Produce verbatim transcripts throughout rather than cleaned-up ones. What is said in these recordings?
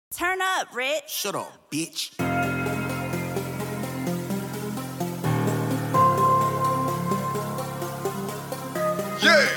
Turn up, Rich. Shut up, bitch. Yeah.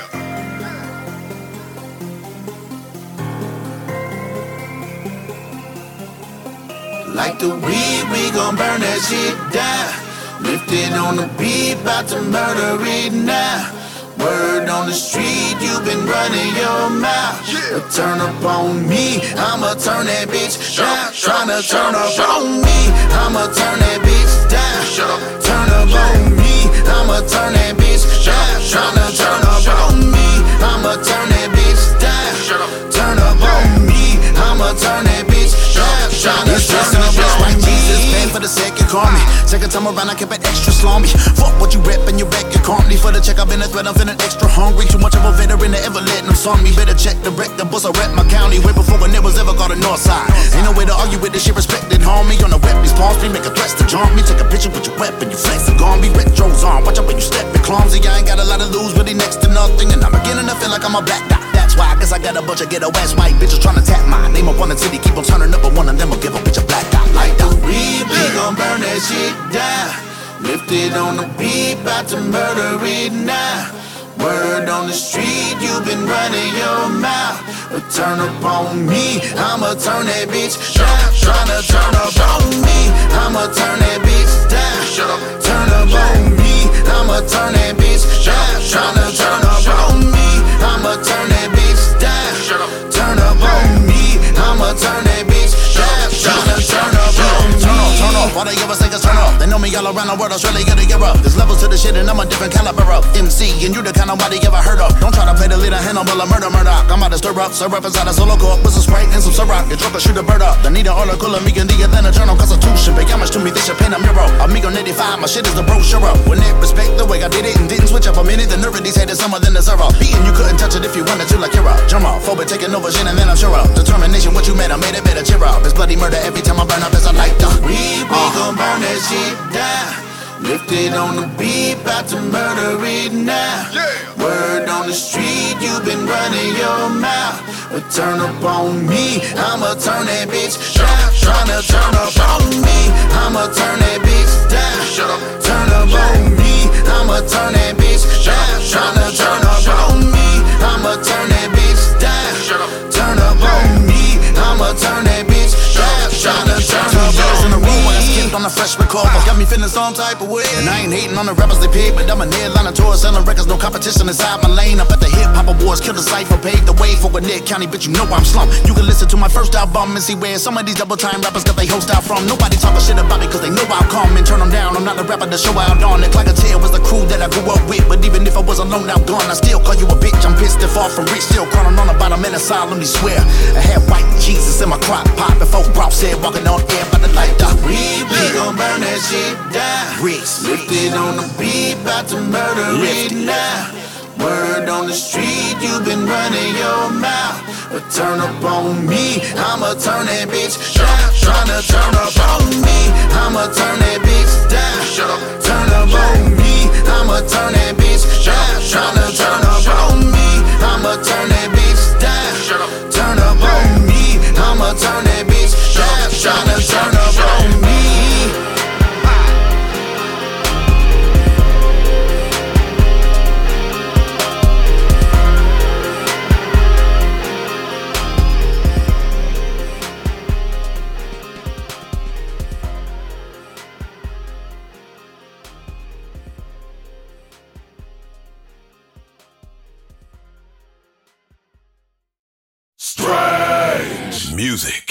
Like the weed, we gon' burn that shit down. Lifted on the beat, bout to murder it now. Word on the street, you been running your mouth. Yeah. But turn up on me, I'ma turn that bitch down. Shut up, Tryna shut turn up, up shut up. on me, I'ma turn that bitch down. Shut up. Turn up Yeah. on me, I'ma turn that bitch Shut up, down. shut up, Tryna shut turn up, up shut up. on me, I'ma turn that bitch down. Shut up. Turn up Yeah. on me, I'ma turn that bitch down. Shut up, Tryna shut up, turn up shut up. on me. Pay for the second, call me. Second time around, I kept it extra slummy. Fuck what you rep and you wreck your company. For the check, I've been a threat, I'm feeling extra hungry. Too much of a veteran to ever let them song me. Better check the wreck, the bus, I rep my county. Way before when it was ever called the north side. Ain't no way to argue with this shit, respected, homie. On the web, these palms, me make a threats to jump me. Take a picture with your weapon, you flex and gone. Be retros on, watch out when you step it clumsy. I ain't got a lot to lose, really next to nothing. And I'm beginning to feel like I'm a black dot. That's why I guess I got a bunch of ghetto ass white bitches trying to tap my name up on the city. Keep on turning up, but one of them will give a bitch a black dot. Like the weed, we gon' burn that shit down. Lifted on the beat, bout to murder it now. Word on the street, you been running your mouth. But turn up on me, I'ma turn that bitch down. Tryna turn up on me, I'ma turn that bitch down. Shut up. Turn up on me, I'ma turn that bitch down. Tryna turn up on me, I'ma turn that bitch down. Shut up. Turn up on me, I'ma turn that bitch down. Tryna turn up on me. Turn up, turn up, all they ever say is turn up. They know me all around the world, Australia, get Europe. There's levels to the shit and I'm a different caliber of M C, and you the kind nobody ever heard of. Don't try to play the leader, Hannibal, a murder, murder. I'm about to stir up, serve up inside a solo cup with some Sprite and some Ciroc. Get drunk or shoot a bird up. The need an article of me and the Atlanta Journal Constitution. Pay homage to me, they should paint a mural. Amigo eighty-five, my shit is the brochure up. Wouldn't it respect the way I did it and didn't switch up a minute? The nerve of these haters, some of them deserve a beating. You couldn't touch it if you wanted to, like you're a drummer. Phobic taking over shit and then I'm sure of determination. What you made, I made it better, cheer up. It's bloody murder every time I burn up as I light up. We, we gon' burn that shit down. Lifted on the beat, bout to murder it now. Yeah. Word on the street, you been running your mouth. But turn up on me, I'ma turn that bitch down. Tryna turn up on me, I'ma turn that bitch down. Shut up. Turn up on me, I'ma turn that bitch down. Tryna turn up on me, I'ma turn that bitch down. Shut up. Turn up on me, I'ma turn that bitch down. Tryna turn up on me. On a fresh recover, got me feeling some type of way. And I ain't hating on the rappers they pay, but I'm a headliner tour selling records, no competition inside my lane. Up at the hip hop awards, kill the cipher, paved the way for a Nick County, bitch. You know I'm slumped. You can listen to my first album and see where some of these double time rappers got they host out from. Nobody talking shit about me cause they know I'll come and turn them down. I'm not a rapper to show out on it. Like a tail was the crew that I grew up with, but even if I was alone now gone, I still call you a bitch. I'm pissed and far from rich, still crawling on the bottom and asylum. Me swear, I had white Jesus in my crock pot before Brock said walking on air by the light up. We we gon' burn that shit down. Rich, lifted on the beat, bout to murder it now. Word on the street, you been running your mouth. But turn up on me, I'ma turn that bitch down. Tryna turn up on me, I'ma turn that bitch down. Shut up. Turn up on me, I'ma turn that bitch down. Tryna turn up on me, I'ma turn that bitch down. Shut up. Turn up on me, I'ma turn that bitch down. Tryna turn up on me. Strange music.